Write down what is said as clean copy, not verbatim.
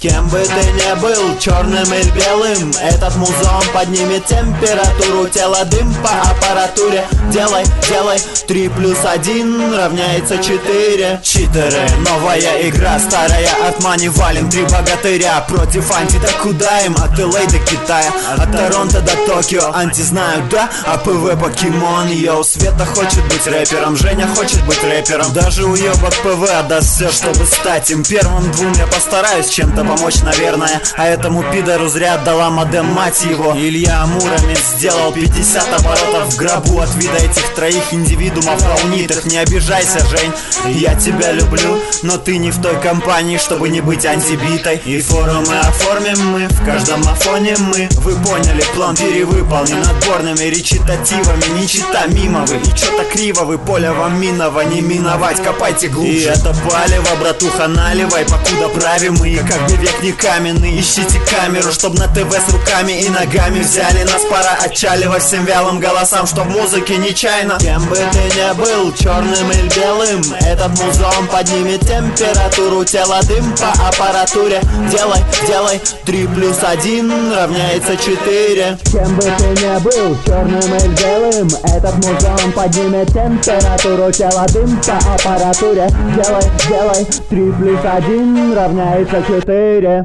Кем бы ты ни был, черным или белым, этот музон поднимет температуру тела. Дым по аппаратуре. Делай, делай, 3+1 равняется 4. Читеры, новая игра, старая от Мани валим. Три богатыря против анти, да куда им? От LA до Китая, от Торонто до Токио. Анти знают, да? АПВ покемон, йоу. Света хочет быть рэпером, Женя хочет быть рэпером. Даже уебок ПВ отдаст все, чтобы стать им. Первым двум я постараюсь чем-то помочь, наверное. А этому пидору зря отдала модем, мать его. Илья Амуромец сделал 50 оборотов в гробу от вида этих троих индивидуумов раунитых. Не обижайся, Жень, я тебя люблю, но ты не в той компании, чтобы не быть антибитой. И форумы оформим мы, в каждом афоне мы. Вы поняли, план перевыполнен отборными речитативами. Не чита мимо вы, и чё-то криво вы. Поле вам миново не миновать, копайте глубже. И это палево, братуха, наливай, покуда правим мы. Как бы век не каменный, ищите камеру, чтоб на ТВ с руками и ногами взяли нас. Пора отчаливать всем вялым голосам, что в музыке нечаянно. Кем бы ты ни был, черным или белым, этот музон поднимет температуру тела. Дым по аппаратуре. Делай, делай, 3+1 равняется 4. Кем бы ты ни был, черным или белым, этот музон поднимет температуру тела. Дым по аппаратуре. Делай, делай, 3+1 равняется 4.